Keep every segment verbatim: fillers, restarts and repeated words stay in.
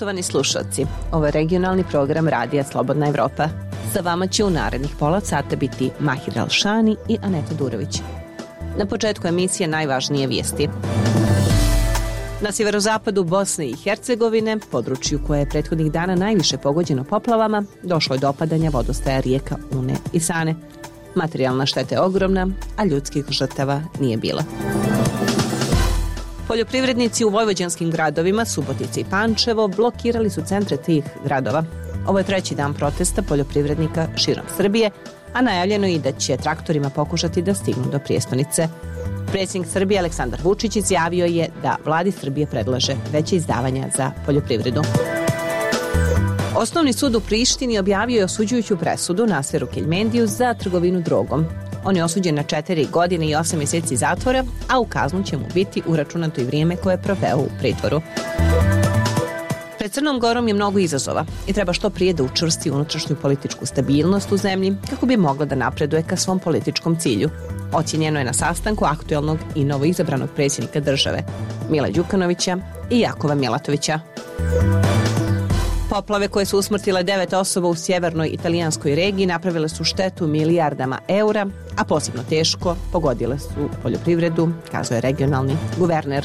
Poštovani slušalci, ovo je regionalni program Radija Slobodna Evropa. Sa vama će u narednih pola sata biti Mahir Alšani i Aneta Durović. Na početku emisije najvažnije vijesti. Na sjeverozapadu Bosne i Hercegovine, području koje je prethodnih dana najviše pogođeno poplavama, došlo je do opadanja vodostaja rijeka Une i Sane. Materijalna šteta je ogromna, a ljudskih žrtava nije bilo. Poljoprivrednici u vojvođanskim gradovima Subotica i Pančevo blokirali su centre tih gradova. Ovo je treći dan protesta poljoprivrednika širom Srbije, a najavljeno je i da će traktorima pokušati da stignu do prijestonice. Predsjednik Srbije Aleksandar Vučić izjavio je da vladi Srbije predlaže veće izdavanja za poljoprivredu. Osnovni sud u Prištini objavio je osuđujuću presudu Naseru Keljmendiju za trgovinu drogom. On je osuđen na četiri godine i osam mjeseci zatvora, a u kaznu će mu biti uračunato i vrijeme koje je proveo u pritvoru. Pred Crnom Gorom je mnogo izazova i treba što prije da učvrsti unutrašnju političku stabilnost u zemlji kako bi mogla da napreduje ka svom političkom cilju. Ocjenjeno je na sastanku aktuelnog i novoizabranog predsjednika države Mila Đukanovića i Jakova Milatovića. Poplave koje su usmrtile devet osoba u sjevernoj italijanskoj regiji napravile su štetu milijardama eura, a posebno teško pogodile su poljoprivredu, kazao je regionalni guverner.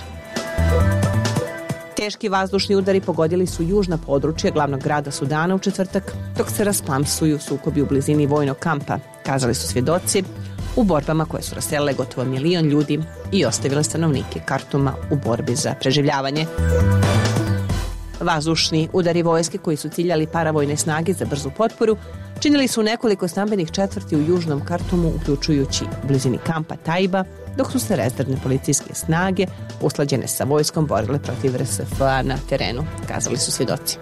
Teški vazdušni udari pogodili su južna područja glavnog grada Sudana u četvrtak, dok se rasplamsuju sukobi u blizini vojnog kampa, kazali su svjedoci, u borbama koje su raselile gotovo milion ljudi i ostavile stanovnike Kartuma u borbi za preživljavanje. Vazdušni udari vojske koji su ciljali paravojne snage za brzu potporu činili su nekoliko stambenih četvrti u južnom Kartumu, uključujući u blizini kampa Tajba, dok su se rezervne policijske snage usklađene sa vojskom borile protiv R S F-a na terenu, kazali su svjedoci.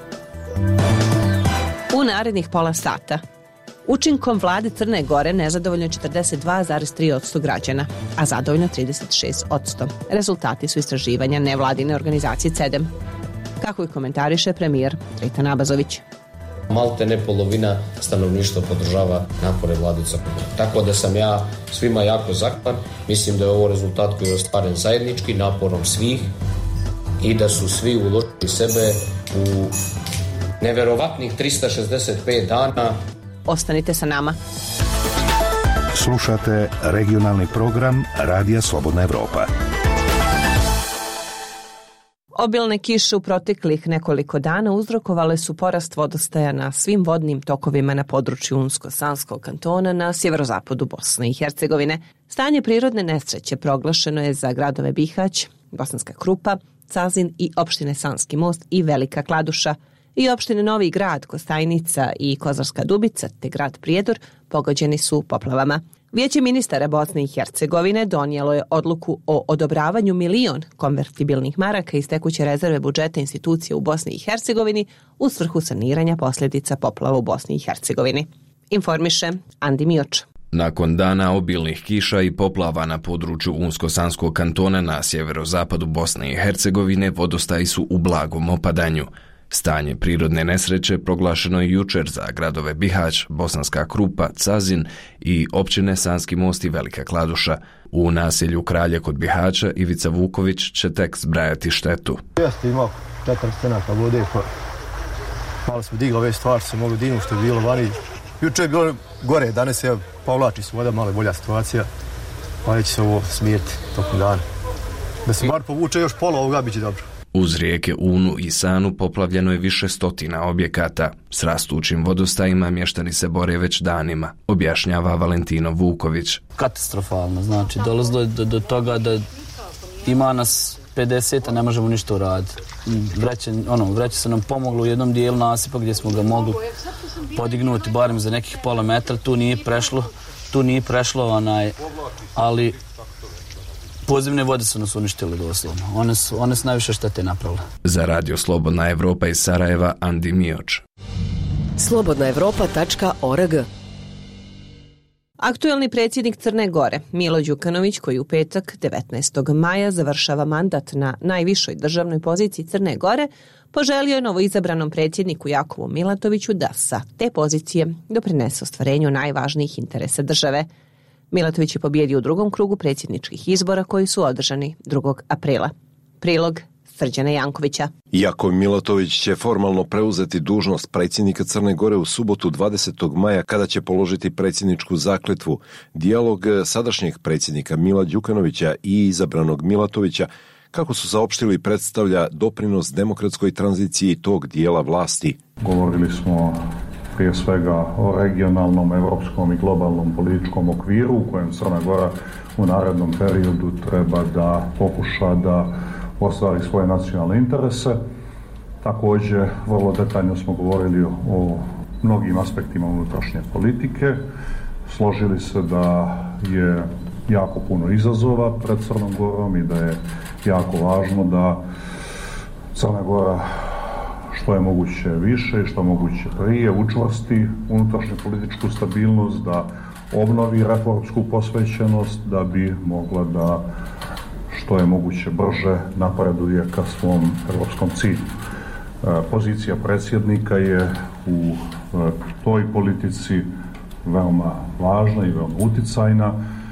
U narednih pola sata učinkom vlade Crne Gore nezadovoljno je četrdeset dva zarez tri posto građana, a zadovoljno trideset šest posto. Rezultati su istraživanja nevladine organizacije C E D E M. Kako i komentariše premijer Dritan Abazović. Malte ne polovina stanovništva podržava napore vlade Crne Gore. Tako da sam ja svima jako zahvalan. Mislim da je ovo rezultat koji je ostvaren zajednički naporom svih i da su svi uložili sebe u neverovatnih trista šezdeset pet dana. Ostanite sa nama. Slušate regionalni program Radija Slobodna Evropa. Obilne kiše u proteklih nekoliko dana uzrokovale su porast vodostaja na svim vodnim tokovima na području Unsko-Sanskog kantona na sjeverozapadu Bosne i Hercegovine. Stanje prirodne nesreće proglašeno je za gradove Bihać, Bosanska Krupa, Cazin i opštine Sanski Most i Velika Kladuša, i opštine Novi Grad, Kostajnica i Kozarska Dubica te grad Prijedor pogođeni su poplavama. Vijeće ministara Bosne i Hercegovine donijelo je odluku o odobravanju milion konvertibilnih maraka iz tekuće rezerve budžeta institucije u Bosni i Hercegovini u svrhu saniranja posljedica poplava u Bosni i Hercegovini. Informiše Andi Mioč. Nakon dana obilnih kiša i poplava na području Unsko-Sanskog kantona na sjeverozapadu Bosne i Hercegovine vodostaji su u blagom opadanju. Stanje prirodne nesreće proglašeno je jučer za gradove Bihać, Bosanska Krupa, Cazin i općine Sanski Most i Velika Kladuša. U naselju Kralje kod Bihaća Ivica Vuković će tek zbrajati štetu. Jeste imao četiri stenaka vode, pa malo smo digli ove stvari, se mogli dinu što je bilo vani. Juče je bilo gore, danas je povlači se voda, malo je bolja situacija, pa neće se ovo smiriti tokom dana. Da se bar povuče još pola ovoga, bit će dobro. Uz rijeke Unu i Sanu poplavljeno je više stotina objekata. S rastućim vodostajima mještani se bore već danima, objašnjava Valentino Vuković. Katastrofalno, znači dolazilo je do, do toga da ima nas pedeset, a ne možemo ništa uraditi. Vreće, ono, vreće se nam pomoglo u jednom dijelu nasipa gdje smo ga mogli podignuti barem za nekih pola metra, tu nije prešlo, tu nije prešlo onaj, ali podzemne vode su nas uništile doslovno. One su, one su najviše štete napravile. Za Radio Slobodna Evropa iz Sarajeva, Andi Mioč. slobodna evropa tačka org. Aktuelni predsjednik Crne Gore, Milo Đukanović, koji u petak devetnaestog maja završava mandat na najvišoj državnoj poziciji Crne Gore, poželio je novoizabranom predsjedniku Jakovu Milatoviću da sa te pozicije doprinese ostvarenju najvažnijih interesa države. Milatović je pobijedio u drugom krugu predsjedničkih izbora koji su održani drugog aprila. Prilog Srđana Jankovića. Iako Milatović će formalno preuzeti dužnost predsjednika Crne Gore u subotu dvadesetog maja kada će položiti predsjedničku zakletvu, dijalog sadašnjeg predsjednika Mila Đukanovića i izabranog Milatovića, kako su saopštili, predstavlja doprinos demokratskoj tranziciji tog dijela vlasti. Govorili smo prije svega o regionalnom, evropskom i globalnom političkom okviru u kojem Crna Gora u narednom periodu treba da pokuša da ostvari svoje nacionalne interese. Također, vrlo detaljno smo govorili o mnogim aspektima unutrašnje politike. Složili se da je jako puno izazova pred Crnom Gorom i da je jako važno da Crna Gora što je moguće više i što je moguće prije učvrsti unutrašnju političku stabilnost, da obnovi reformsku posvećenost, da bi mogla da što je moguće brže napreduje ka svom evropskom cilju. Pozicija predsjednika je u toj politici veoma važna i veoma uticajna.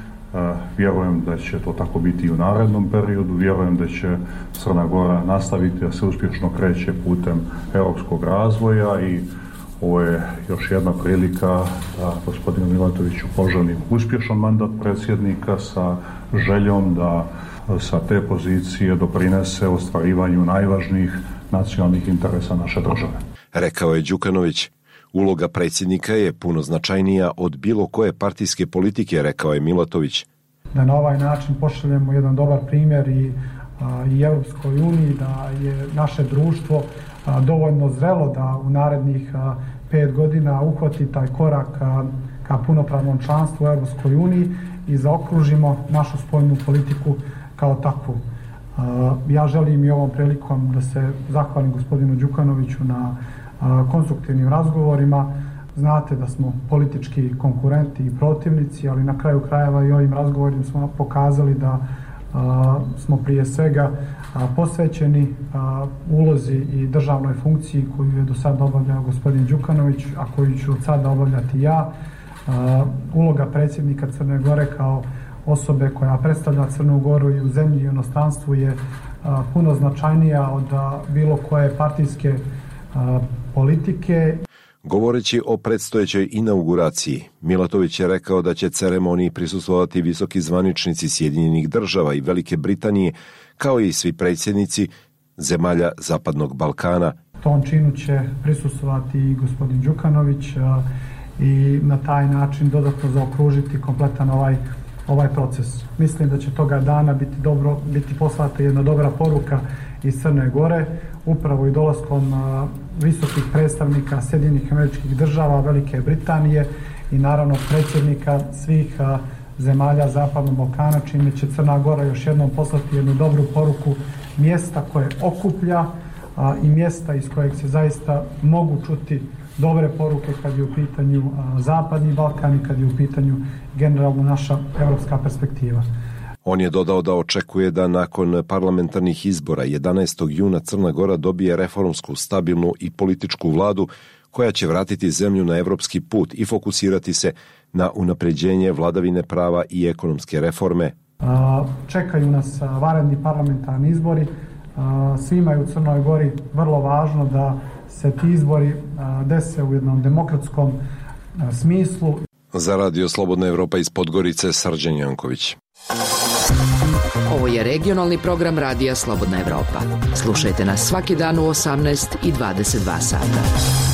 Vjerujem da će to tako biti i u narednom periodu. Vjerujem da će Crna Gora nastaviti da se uspješno kreće putem europskog razvoja i ovo je još jedna prilika da gospodinu Milatoviću poželim uspješan mandat predsjednika sa željom da sa te pozicije doprinese ostvarivanju najvažnijih nacionalnih interesa naše države. Rekao je Đukanović. Uloga predsjednika je puno značajnija od bilo koje partijske politike, rekao je Milatović. Da na ovaj način pošaljemo jedan dobar primjer i, a, i Europskoj uniji, da je naše društvo a, dovoljno zrelo da u narednih a, pet godina uhvati taj korak a, ka punopravnom članstvu u Europskoj uniji i zaokružimo našu spoljnu politiku kao takvu. A, ja želim i ovom prilikom da se zahvalim gospodinu Đukanoviću na konstruktivnim razgovorima. Znate da smo politički konkurenti i protivnici, ali na kraju krajeva i ovim razgovorima smo pokazali da a, smo prije svega a, posvećeni a, ulozi i državnoj funkciji koju je do sada obavljao gospodin Đukanović, a koju ću od sada obavljati ja. A, uloga predsjednika Crne Gore kao osobe koja predstavlja Crnu Goru i u zemlji i u inostranstvu je a, puno značajnija od a, bilo koje partijske a, politike. Govoreći o predstojećoj inauguraciji, Milatović je rekao da će ceremoniji prisustvovati visoki zvaničnici Sjedinjenih Država i Velike Britanije, kao i svi predsjednici zemalja Zapadnog Balkana. Tom činu će prisustvovati i gospodin Đukanović a, i na taj način dodatno zaokružiti kompletan ovaj, ovaj proces. Mislim da će toga dana biti, dobro, biti poslata jedna dobra poruka iz Crne Gore, upravo i dolaskom a, visokih predstavnika Sjedinjenih Američkih Država, Velike Britanije i naravno predsjednika svih a, zemalja Zapadnog Balkana, čime će Crna Gora još jednom poslati jednu dobru poruku mjesta koje okuplja a, i mjesta iz kojeg se zaista mogu čuti dobre poruke kad je u pitanju a, Zapadni Balkan i kad je u pitanju generalno naša evropska perspektiva. On je dodao da očekuje da nakon parlamentarnih izbora jedanaestog juna Crna Gora dobije reformsku, stabilnu i političku vladu koja će vratiti zemlju na evropski put i fokusirati se na unapređenje vladavine prava i ekonomske reforme. Čekaju nas vanredni parlamentarni izbori. Svima je u Crnoj Gori vrlo važno da se ti izbori dese u jednom demokratskom smislu. Za Radio Slobodna Evropa iz Podgorice, Srđan Janković. Ovo je regionalni program Radija Slobodna Evropa. Slušajte nas svaki dan u osamnaest i dvadeset dva sata.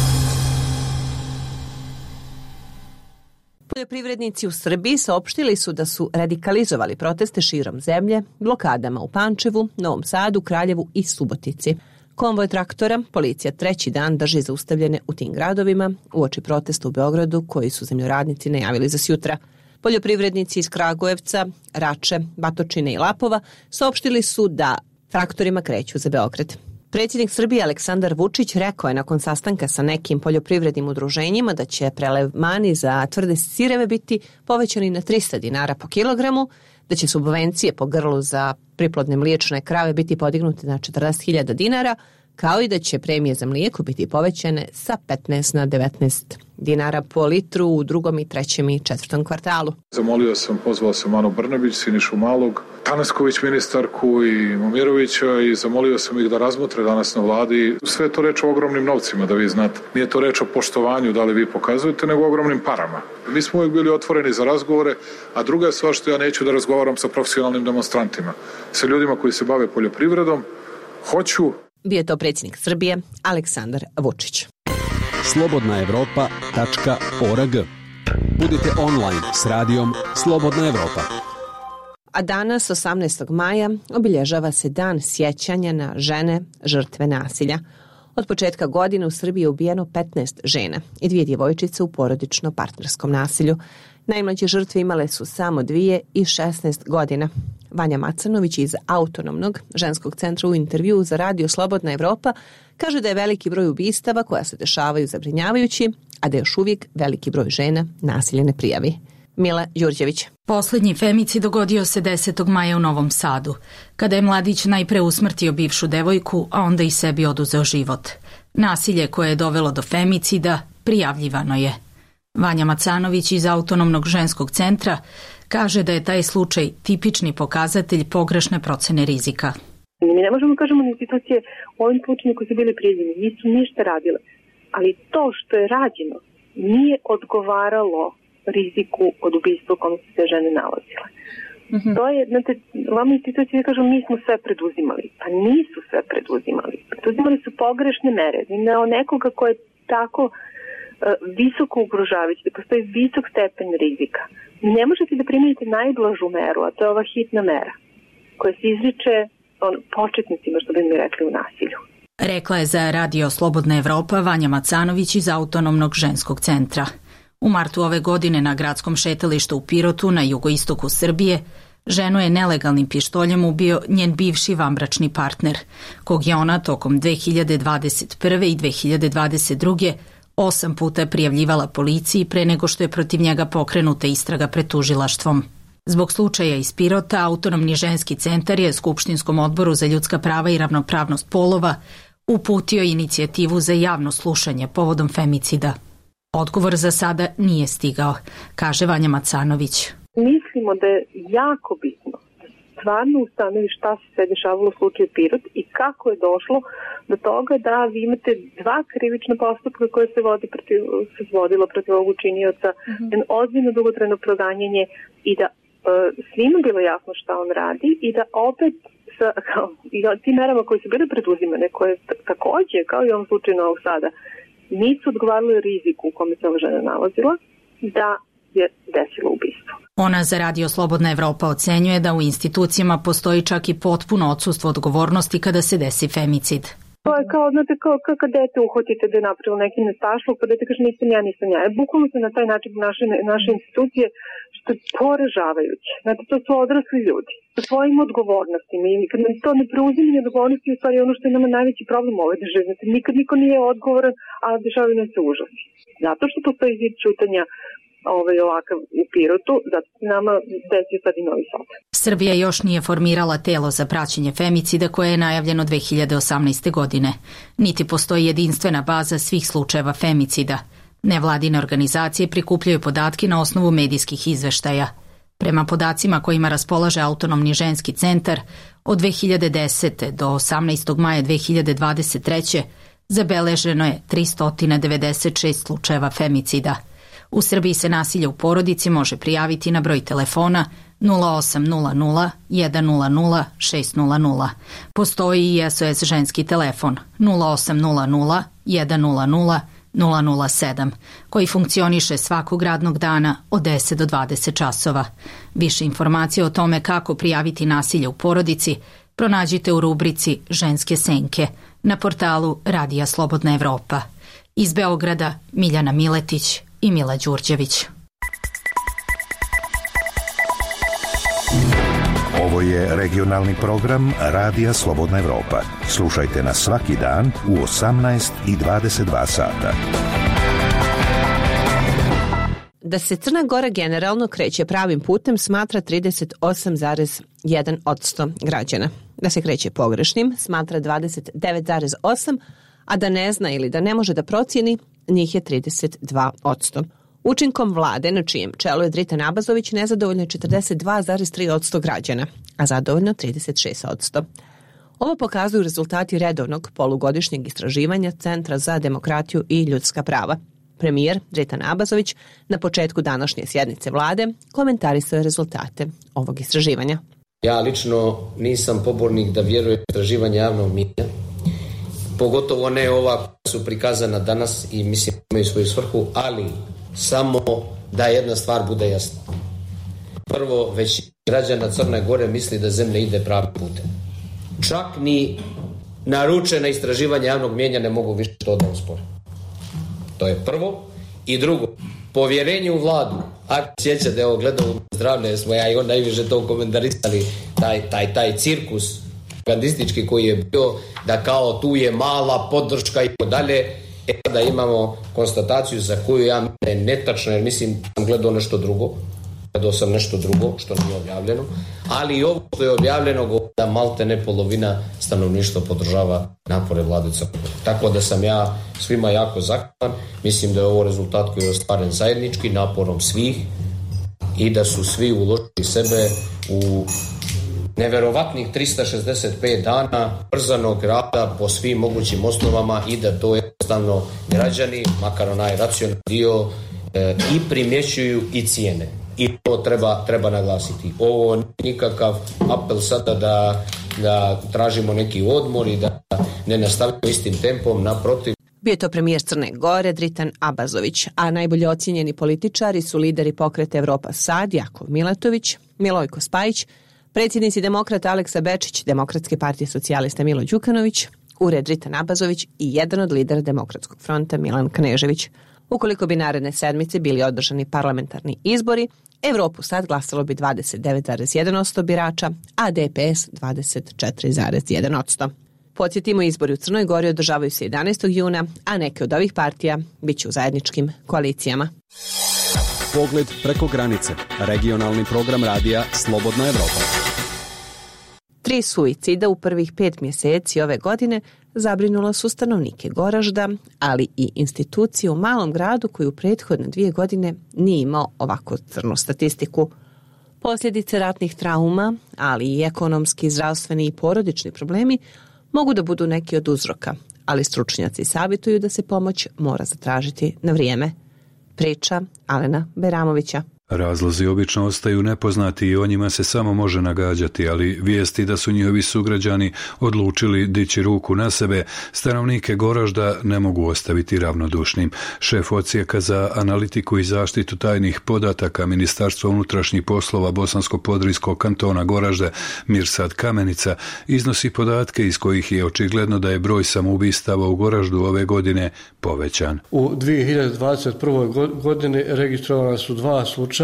Poljoprivrednici u Srbiji saopštili su da su radikalizovali proteste širom zemlje, blokadama u Pančevu, Novom Sadu, Kraljevu i Subotici. Konvoj traktora policija treći dan drži zaustavljene u tim gradovima uoči protesta u Beogradu koji su zemljoradnici najavili za sjutra. Poljoprivrednici iz Kragujevca, Rače, Batočine i Lapova saopštili su da traktorima kreću za Beograd. Predsjednik Srbije Aleksandar Vučić rekao je nakon sastanka sa nekim poljoprivrednim udruženjima da će prelevmani za tvrde sireve biti povećani na trista dinara po kilogramu, da će subvencije po grlu za priplodne mliječne krave biti podignute na četrdeset hiljada dinara, kao i da će premije za mlijeko biti povećane sa petnaest na devetnaest dinara po litru u drugom i trećem i četvrtom kvartalu. Zamolio sam, pozvao sam Anu Brnabić, Sinišu Malog, Tanasković ministarku i Momirovića i zamolio sam ih da razmotre danas na vladi. Sve je to reč o ogromnim novcima, da vi znate. Nije to reč o poštovanju, da li vi pokazujete, nego o ogromnim parama. Mi smo uvijek bili otvoreni za razgovore, a druga je stvar što ja neću da razgovaram sa profesionalnim demonstrantima. Sa ljudima koji se bave poljoprivredom, hoću. Bio je to predsjednik Srbije, Aleksandar Vučić. slobodna evropa tačka org. Budite online s radijom Slobodna Evropa. A danas, osamnaestog maja, obilježava se dan sjećanja na žene žrtve nasilja. Od početka godine u Srbiji je ubijeno petnaest žena i dvije djevojčice u porodično-partnerskom nasilju. Najmlađe žrtve imale su samo dvije i šesnaest godina. Vanja Macanović iz Autonomnog ženskog centra u intervjuu za Radio Slobodna Evropa kaže da je veliki broj ubistava koja se dešavaju zabrinjavajući, a da još uvijek veliki broj žena nasilje ne prijavi. Mila Đurđević. Poslednji femicid dogodio se desetog maja u Novom Sadu, kada je mladić najpre usmrtio bivšu devojku, a onda i sebi oduzeo život. Nasilje koje je dovelo do femicida prijavljivano je. Vanja Macanović iz Autonomnog ženskog centra kaže da je taj slučaj tipični pokazatelj pogrešne procene rizika. Mi ne možemo kažemo da institucije u ovim slučajima koji su bili prijavljeni nisu ništa radile, ali to što je rađeno nije odgovaralo riziku od ubistva u kome su se žene nalazile. Mm-hmm. To je, znate, vam institucije kažu mi smo sve preduzimali. Pa nisu sve preduzimali. Preduzimali su pogrešne mere. Imao nekoga ko je tako uh, visoko ugrožavajući, da postoji visok stepen rizika. Ne možete da primenite najblažu meru, a to je ova hitna mera, koja se izriče on, početnicima, što bi mi rekli, u nasilju. Rekla je za Radio Slobodna Evropa Vanja Macanović iz Autonomnog ženskog centra. U martu ove godine na gradskom šetalištu u Pirotu na jugoistoku Srbije ženu je nelegalnim pištoljem ubio njen bivši vanbračni partner, kog je ona tokom dve hiljade dvadeset prve i dve hiljade dvadeset druge osam puta prijavljivala policiji pre nego što je protiv njega pokrenuta istraga pred tužilaštvom. Zbog slučaja iz Pirota, Autonomni ženski centar je Skupštinskom odboru za ljudska prava i ravnopravnost polova uputio inicijativu za javno slušanje povodom femicida. Odgovor za sada nije stigao, kaže Vanja Macanović. Mislimo da je jako bitno da stvarno ustanovi šta se sve dešavalo u slučaju Pirot i kako je došlo do toga da vi imate dva krivična postupka koje se vodi protiv, se vodilo protiv ovog učinioca, mm-hmm. jedno ozbiljno dugotrajno proganjanje i da e, svima bilo jasno šta on radi i da opet sa, kao, i tim merama koje su bile preduzimane, koje t- takođe, kao i u ovom slučaju Novog Sada, nisu odgovarali riziku u kome se ova žena nalazila, da je desilo ubistvo. Ona za Radio Slobodna Evropa ocenjuje da u institucijama postoji čak i potpuno odsustvo odgovornosti kada se desi femicid. To je kao, znate, kao, kao kad dete uhvatite da je napravilo neki nestašluk, pa dete kaže nisam ja, nisam ja. Bukvalno se na taj način naše, naše institucije, što je poražavajuće. Znate, to su odrasli ljudi sa svojim odgovornostima i kad nam to ne preuzimanje odgovornosti, u stvari ono što je nama najveći problem u ovoj državi. Znate, nikad niko nije odgovoran, a dešavaju nam se užasi. Zato što postoji zid čutanja ovaj ovakav u Pirotu, zato se nama desio sad i Novi Sad. Srbija još nije formirala telo za praćenje femicida koje je najavljeno dve hiljade osamnaeste. godine. Niti postoji jedinstvena baza svih slučajeva femicida. Nevladine organizacije prikupljaju podatke na osnovu medijskih izveštaja. Prema podacima kojima raspolaže Autonomni ženski centar, od dve hiljade desete. do osamnaestog maja dve hiljade dvadeset treće. zabeleženo je tristo devedeset šest slučajeva femicida. U Srbiji se nasilje u porodici može prijaviti na broj telefona nula osam nula nula jedan nula nula šest nula nula. Postoji i S O S ženski telefon nula osam nula nula jedan nula nula nula nula sedam, koji funkcioniše svakog radnog dana od deset do dvadeset časova. Više informacije o tome kako prijaviti nasilje u porodici pronađite u rubrici Ženske senke na portalu Radija Slobodna Evropa. Iz Beograda Miljana Miletić i Mila Đurđević. Ovo je regionalni program Radija Slobodna Evropa. Slušajte nas svaki dan u osamnaest i dvadeset dva sata. Da se Crna Gora generalno kreće pravim putem smatra trideset osam zarez jedan posto građana. Da se kreće pogrešnim smatra dvadeset devet zarez osam posto, a da ne zna ili da ne može da procijeni, njih je trideset dva posto. Učinkom vlade, na čijem čelu je Dritan Abazović, nezadovoljno je četrdeset dva zarez tri posto građana, a zadovoljno trideset šest posto. Ovo pokazuju rezultati redovnog polugodišnjeg istraživanja Centra za demokratiju i ljudska prava. Premijer Dritan Abazović na početku današnje sjednice vlade komentarisao je rezultate ovog istraživanja. Ja lično nisam pobornik da vjerujem istraživanje javnog mijenja, pogotovo ne ova koja su prikazana danas i mislim da imaju svoju svrhu, ali samo da jedna stvar bude jasna. Prvo, većina građana Crne Gore misli da zemlja ide pravim putem. Čak ni naručena istraživanja javnog mijenja ne mogu više to da uspore. To je prvo. I drugo, povjerenje u vladu. Ako sjećate, evo gledao zdravlje smo ja i on najviše to komentarisali, taj, taj, taj cirkus propagandistički koji je bio, da kao tu je mala podrška i dalje. E da imamo konstataciju za koju ja mislim da je netačna, jer mislim da sam gledao nešto drugo. Gledao sam nešto drugo što nije objavljeno, ali i ovo što je objavljeno da malte ne polovina stanovništva podržava napore vlade Crne Gore. Tako da sam ja svima jako zahvalan. Mislim da je ovo rezultat koji je ostvaren zajednički naporom svih i da su svi uložili sebe u neverovatnih trista šezdeset pet dana brzanog rada po svim mogućim osnovama i da to jednostavno građani, makar onaj racionalni dio, e, i primjećuju i cijene. I to treba, treba naglasiti. Ovo nije nikakav apel sada da, da tražimo neki odmor i da ne nastavimo istim tempom, naprotiv. Bio je to premijer Crne Gore Dritan Abazović, a najbolje ocijenjeni političari su lideri pokreta Evropa Sad, Jakov Milatović, Milojko Spajić, predsjednici demokrata Aleksa Bečić, Demokratske partije socijalista Milo Đukanović, ured Dritan Abazović i jedan od lidera Demokratskog fronta Milan Knežević. Ukoliko bi naredne sedmice bili održani parlamentarni izbori, Evropu Sad glasalo bi dvadeset devet zarez jedan posto birača, a D P S dvadeset četiri zarez jedan posto. Podsjetimo, izbori u Crnoj Gori održavaju se jedanaestog juna, a neke od ovih partija bit će u zajedničkim koalicijama. Pogled preko granice. Regionalni program radija Slobodna Evropa. Tri suicida u prvih pet mjeseci ove godine zabrinula su stanovnike Goražda, ali i institucije u malom gradu koji u prethodne dvije godine nije imao ovako crnu statistiku. Posljedice ratnih trauma, ali i ekonomski, zdravstveni i porodični problemi mogu da budu neki od uzroka, ali stručnjaci savjetuju da se pomoć mora zatražiti na vrijeme. Priča Alena Beramovića. Razlozi obično ostaju nepoznati i o njima se samo može nagađati, ali vijesti da su njihovi sugrađani odlučili dići ruku na sebe, stanovnike Goražda ne mogu ostaviti ravnodušnim. Šef odsjeka za analitiku i zaštitu tajnih podataka Ministarstva unutrašnjih poslova Bosansko-Podrijskog kantona Goražde, Mirsad Kamenica, iznosi podatke iz kojih je očigledno da je broj samoubistava u Goraždu ove godine povećan. U dvije hiljade dvadeset prvoj godini registrovana su dva slučaja.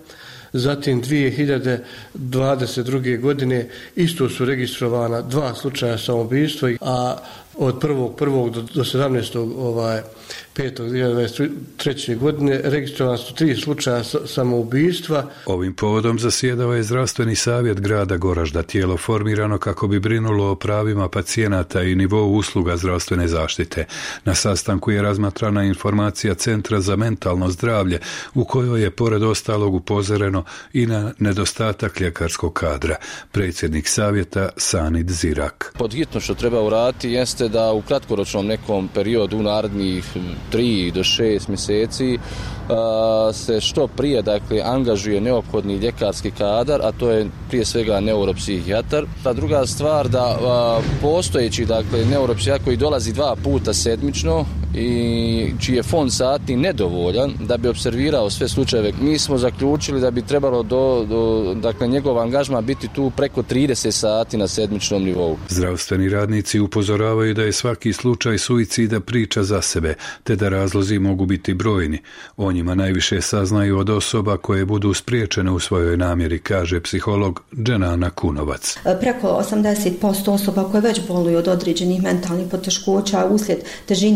Zatim dvije hiljade dvadeset druge. godine isto su registrovana dva slučaja samoubistva, a od prvog prvog do sedamnaestog ovaj petog dvije hiljade dvadeset treće. godine registrovana su tri slučaja samoubistva. Ovim povodom zasjedao je zdravstveni savjet grada Goražda, tijelo formirano kako bi brinulo o pravima pacijenata i nivou usluga zdravstvene zaštite. Na sastanku je razmatrana informacija Centra za mentalno zdravlje, u kojoj je pored ostalog upozoreno i na nedostatak ljekarskog kadra. Predsjednik savjeta Sanid Zirak. Pod hitno što treba uraditi jeste da u kratkoročnom nekom periodu u narednih tri do šest mjeseci a, se što prije dakle angažuje neophodni ljekarski kadar, a to je prije svega neuropsihijatar. Ta druga stvar da a, postojeći dakle neuropsihijatar koji dolazi dva puta sedmično i čiji je fond sati nedovoljan da bi observirao sve slučajeve. Mi smo zaključili da bi trebalo do, do dakle njegov angažman biti tu preko trideset sati na sedmičnom nivou. Zdravstveni radnici upozoravaju da je svaki slučaj suicida priča za sebe, te da razlozi mogu biti brojni. O njima najviše saznaju od osoba koje budu spriječene u svojoj namjeri, kaže psiholog Dženana Kunovac. Preko osamdeset posto osoba koje već boluju od određenih mentalnih poteškoća uslijed težine određenih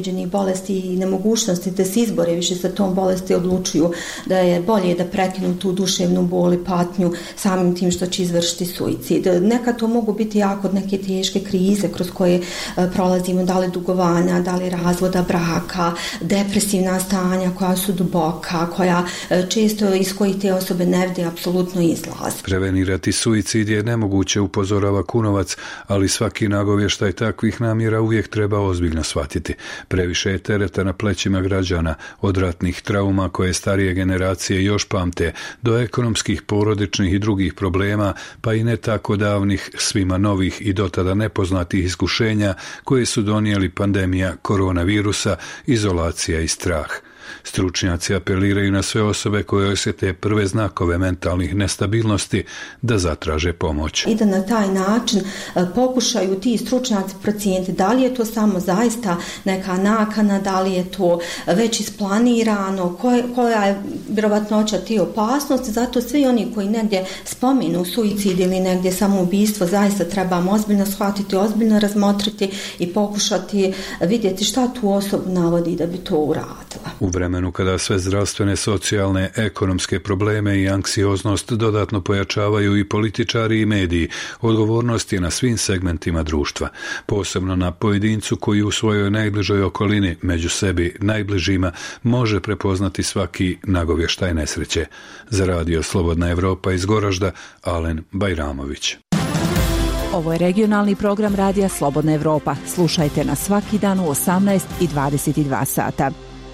određenih bolesti i nemogućnosti da se izbore više sa tom bolesti, odlučuju da je bolje da prekinu tu duševnu bol i patnju samim tim što će izvršiti suicid. Nekad to mogu biti jako neke teške krize kroz koje prolazimo, da li dugovanja, da li razvoda braka, depresivna stanja koja su duboka, koja često iz kojih te osobe ne vide apsolutno izlaz. Prevenirati suicid je nemoguće, upozorava Kunovac, ali svaki nagovještaj takvih namjera uvijek treba ozbiljno shvatiti. Previše je tereta na plećima građana, od ratnih trauma koje starije generacije još pamte, do ekonomskih, porodičnih i drugih problema, pa i ne tako davnih, svima novih i dotada nepoznatih iskušenja koje su donijeli pandemija koronavirusa, izolacija i strah. Stručnjaci apeliraju na sve osobe koje osjete prve znakove mentalnih nestabilnosti da zatraže pomoć. I da na taj način pokušaju ti stručnjaci procijeniti da li je to samo zaista neka nakana, da li je to već isplanirano, koja je vjerovatnoća te opasnosti. Zato svi oni koji negdje spomenu suicid ili negdje samoubistvo zaista trebamo ozbiljno shvatiti, ozbiljno razmotriti i pokušati vidjeti šta tu osobu navodi da bi to uradila. U vremenu kada sve zdravstvene, socijalne, ekonomske probleme i anksioznost dodatno pojačavaju i političari i mediji, odgovornost je na svim segmentima društva, posebno na pojedincu koji u svojoj najbližoj okolini, među sebi najbližima, može prepoznati svaki nagovještaj nesreće. Za radio Slobodna Evropa iz Goražda, Alen Bajramović. Ovo je regionalni program radija Slobodna Evropa. Slušajte na svaki dan u osamnaest i dvadeset dva sata.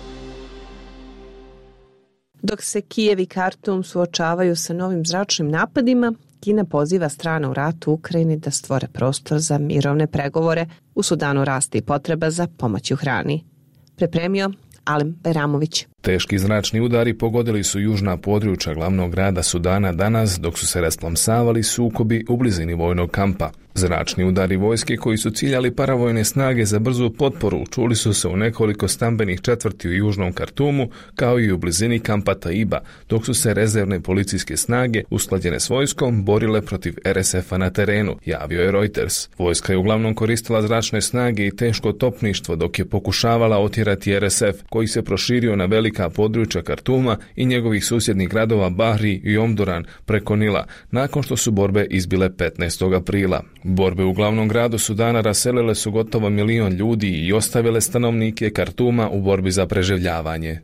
Dok se Kijev i Kartum suočavaju sa novim zračnim napadima, Kina poziva strane u ratu u Ukrajini da stvore prostor za mirovne pregovore. U Sudanu raste i potreba za pomoć u hrani. Pripremio Alen Bajramović. Teški zračni udari pogodili su južna područja glavnog grada Sudana danas dok su se rasplamsavali sukobi u blizini vojnog kampa. Zračni udari vojske koji su ciljali paravojne snage za brzu potporu čuli su se u nekoliko stambenih četvrti u južnom Kartumu kao i u blizini kampa Taiba, dok su se rezervne policijske snage usklađene s vojskom borile protiv R S F-a na terenu, javio je Reuters. Vojska je uglavnom koristila zračne snage i teško topništvo dok je pokušavala otjerati R S F koji se proširio na velika područja Kartuma i njegovih susjednih gradova Bahri i Omduran preko Nila, nakon što su borbe izbile petnaestog aprila. Borbe u glavnom gradu Sudana raselile su gotovo milion ljudi i ostavile stanovnike Kartuma u borbi za preživljavanje.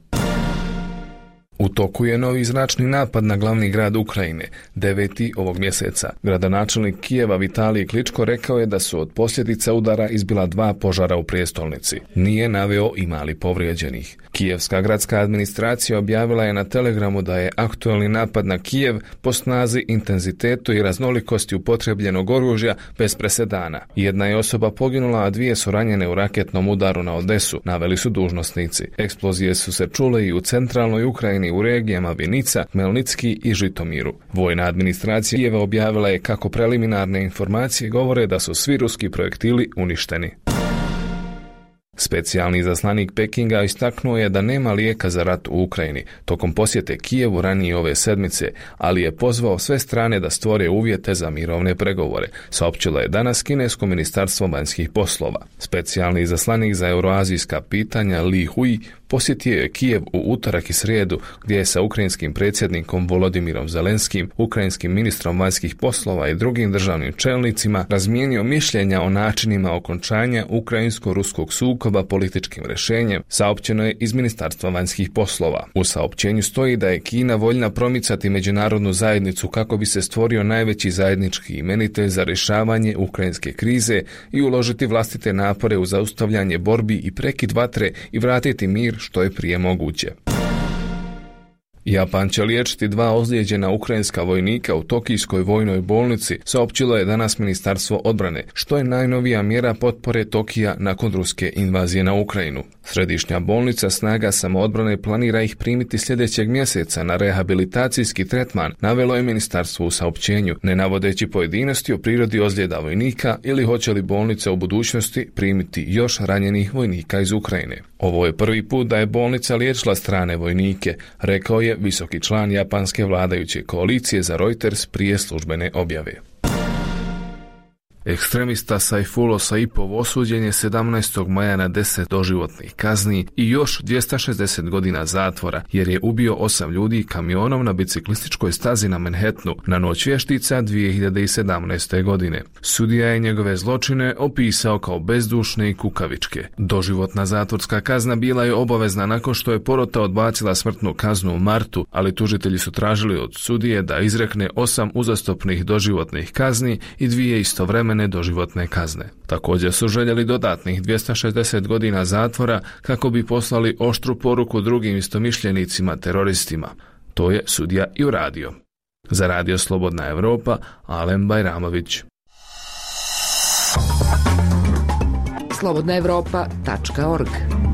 U toku je novi zračni napad na glavni grad Ukrajine, deveti ovog mjeseca. Gradonačelnik Kijeva Vitalij Kličko rekao je da su od posljedica udara izbila dva požara u prijestolnici. Nije naveo ima li povrijeđenih. Kijevska gradska administracija objavila je na Telegramu da je aktualni napad na Kijev po snazi, intenzitetu i raznolikosti upotrebljenog oružja bez presedana. Jedna je osoba poginula, a dvije su ranjene u raketnom udaru na Odesu, naveli su dužnosnici. Eksplozije su se čule i u centralnoj Ukrajini u regijama Vinica, Melnicki i Žitomiru. Vojna administracija Kijeva objavila je kako preliminarne informacije govore da su svi ruski projektili uništeni. Specijalni izaslanik Pekinga istaknuo je da nema lijeka za rat u Ukrajini tokom posjete Kijevu ranije ove sedmice, ali je pozvao sve strane da stvore uvjete za mirovne pregovore, saopćilo je danas kinesko ministarstvo vanjskih poslova. Specijalni izaslanik za euroazijska pitanja Li Hui posjetio je Kijev u utorak i srijedu, gdje je sa ukrajinskim predsjednikom Volodimirom Zelenskim, ukrajinskim ministrom vanjskih poslova i drugim državnim čelnicima razmijenio mišljenja o načinima okončanja ukrajinsko-ruskog sukoba političkim rješenjem, saopćeno je iz Ministarstva vanjskih poslova. U saopćenju stoji da je Kina voljna promicati međunarodnu zajednicu kako bi se stvorio najveći zajednički imenitelj za rješavanje ukrajinske krize i uložiti vlastite napore u zaustavljanje borbi i prekid vatre i vratiti mir što je prije moguće. Japan će liječiti dva ozlijeđena ukrajinska vojnika u Tokijskoj vojnoj bolnici, saopćilo je danas Ministarstvo odbrane, što je najnovija mjera potpore Tokija nakon ruske invazije na Ukrajinu. Središnja bolnica snaga samoodbrane planira ih primiti sljedećeg mjeseca na rehabilitacijski tretman, navelo je ministarstvo u saopćenju, ne navodeći pojedinosti o prirodi ozljeda vojnika ili hoće li bolnica u budućnosti primiti još ranjenih vojnika iz Ukrajine. Ovo je prvi put da je bolnica liječila strane vojnike, rekao je visoki član japanske vladajuće koalicije za Reuters prije službene objave. Ekstremista Saifullo Saipov osuđen je sedamnaestog maja na deset doživotnih kazni i još dvjesto šezdeset godina zatvora jer je ubio osam ljudi kamionom na biciklističkoj stazi na Manhattanu na noć vještica dvije hiljade sedamnaeste. godine. Sudija je njegove zločine opisao kao bezdušne i kukavičke. Doživotna zatvorska kazna bila je obavezna nakon što je porota odbacila smrtnu kaznu u martu, ali tužitelji su tražili od sudije da izrekne osam uzastopnih doživotnih kazni i dvije istovremene doživotne kazne. Također su željeli dodatnih dvjesto šezdeset godina zatvora kako bi poslali oštru poruku drugim istomišljenicima teroristima. To je sudija i uradio. Za Radio Slobodna Evropa, Alen Bajramović. slobodna evropa tačka org.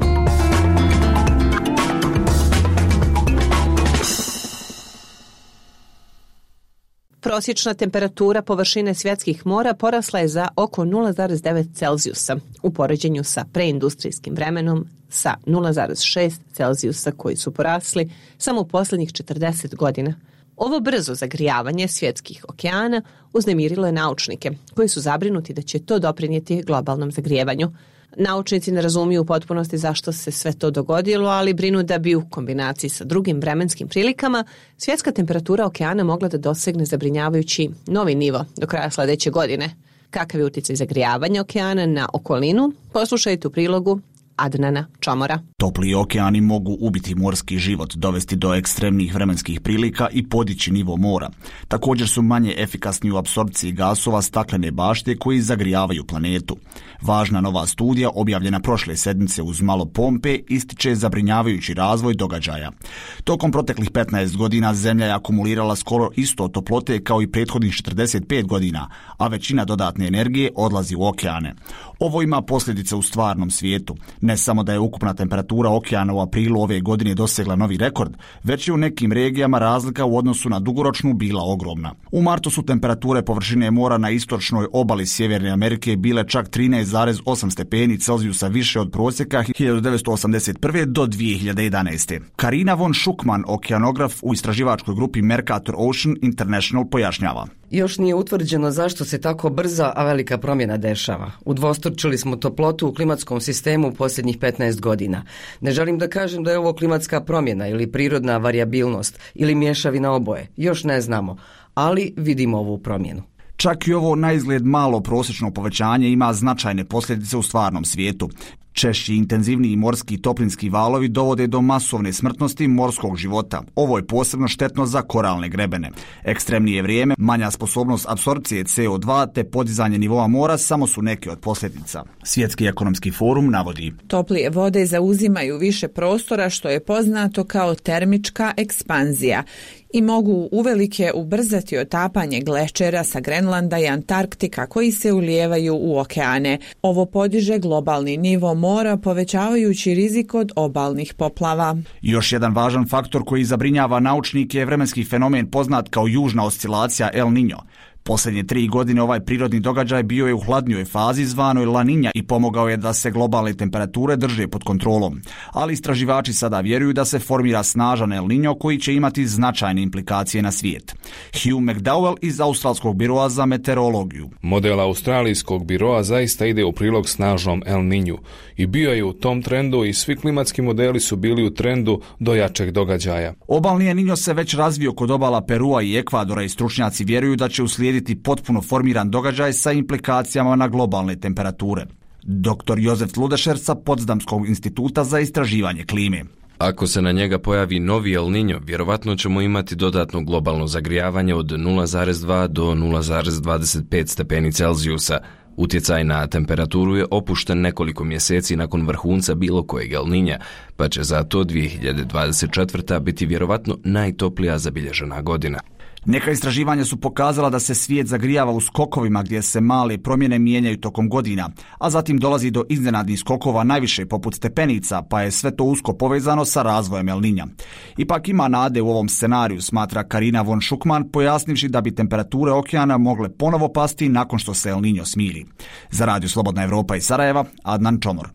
Prosječna temperatura površine svjetskih mora porasla je za oko nula zarez devet Celzijusa u poređenju sa preindustrijskim vremenom sa nula zarez šest Celzijusa koji su porasli samo u posljednjih četrdeset godina. Ovo brzo zagrijavanje svjetskih okeana uznemirilo je naučnike koji su zabrinuti da će to doprinijeti globalnom zagrijevanju. Naučnici ne razumiju u potpunosti zašto se sve to dogodilo, ali brinu da bi u kombinaciji sa drugim vremenskim prilikama svjetska temperatura okeana mogla da dosegne zabrinjavajući novi nivo do kraja sljedeće godine. Kakav je utjecaj zagrijavanja okeana na okolinu? Poslušajte u prilogu Adnana Čomora. Topli okeani mogu ubiti morski život, dovesti do ekstremnih vremenskih prilika i podići nivo mora. Također su manje efikasni u apsorpciji gasova staklene bašte koji zagrijavaju planetu. Važna nova studija, objavljena prošle sedmice uz malo pompe, ističe zabrinjavajući razvoj događaja. Tokom proteklih petnaest godina Zemlja je akumulirala skoro isto toplote kao i prethodnih četrdeset pet godina, a većina dodatne energije odlazi u okeane. Ovo ima posljedice u stvarnom svijetu. Ne samo da je ukupna temperatura okeana u aprilu ove godine dosegla novi rekord, već je u nekim regijama razlika u odnosu na dugoročnu bila ogromna. U martu su temperature površine mora na istočnoj obali Sjeverne Amerike bile čak trinaest zarez osam stepeni Celzijusa više od prosjeka hiljadu devetsto osamdeset prve. do dvije hiljade jedanaeste. Karina von Schuckmann, okeanograf u istraživačkoj grupi Mercator Ocean International, pojašnjava. Još nije utvrđeno zašto se tako brza, a velika promjena dešava. Udvostručili smo toplotu u klimatskom sistemu u posljednjih petnaest godina. Ne želim da kažem da je ovo klimatska promjena ili prirodna varijabilnost ili mješavina oboje. Još ne znamo, ali vidimo ovu promjenu. Čak i ovo na izgled malo prosječno povećanje ima značajne posljedice u stvarnom svijetu. Češći i intenzivniji morski toplinski valovi dovode do masovne smrtnosti morskog života. Ovo je posebno štetno za koralne grebene. Ekstremnije vrijeme, manja sposobnost apsorpcije C O dva te podizanje nivoa mora samo su neke od posljedica. Svjetski ekonomski forum navodi: toplije vode zauzimaju više prostora što je poznato kao termička ekspanzija i mogu uvelike ubrzati otapanje glečera sa Grenlanda i Antarktika koji se ulijevaju u okeane. Ovo podiže globalni nivo mora povećavajući rizik od obalnih poplava. Još jedan važan faktor koji zabrinjava naučnike je vremenski fenomen poznat kao južna oscilacija El Niño. Posljednje tri godine ovaj prirodni događaj bio je u hladnijoj fazi zvanoj La Niña i pomogao je da se globalne temperature drže pod kontrolom. Ali istraživači sada vjeruju da se formira snažan El Niño koji će imati značajne implikacije na svijet. Hugh McDowell iz Australskog biroa za meteorologiju. Model Australijskog biroa zaista ide u prilog snažnom El Niñu i bio je u tom trendu i svi klimatski modeli su bili u trendu do jačeg događaja. Obalni El Niño se već razvio kod obala Perua i Ekvadora i stručnjaci vjeruju da će uslijediti potpuno formiran događaj sa implikacijama na globalne temperature. Doktor Jozef Ludešer sa Potsdamskog instituta za istraživanje klime. Ako se na njega pojavi novi El Niño, vjerovatno ćemo imati dodatno globalno zagrijavanje od nula zarez dva do nula zarez dvadeset pet stepeni Celzijusa. Utjecaj na temperaturu je opušten nekoliko mjeseci nakon vrhunca bilo kojeg El Niña, pa će zato dvije hiljade dvadeset četvrta. biti vjerovatno najtoplija zabilježena godina. Neka istraživanja su pokazala da se svijet zagrijava u skokovima gdje se male promjene mijenjaju tokom godina, a zatim dolazi do iznenadnih skokova najviše poput stepenica, pa je sve to usko povezano sa razvojem El Niña. Ipak ima nade u ovom scenariju, smatra Karina von Schuckmann, pojasnivši da bi temperature okeana mogle ponovo pasti nakon što se El Niño smiri. Za Radio Slobodna Evropa iz Sarajeva, Adnan Čomor.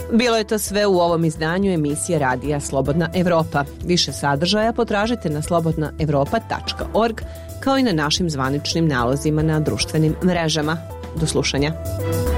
Bilo je to sve u ovom izdanju emisije Radija Slobodna Evropa. Više sadržaja potražite na slobodna evropa tačka org kao i na našim zvaničnim nalozima na društvenim mrežama. Do slušanja.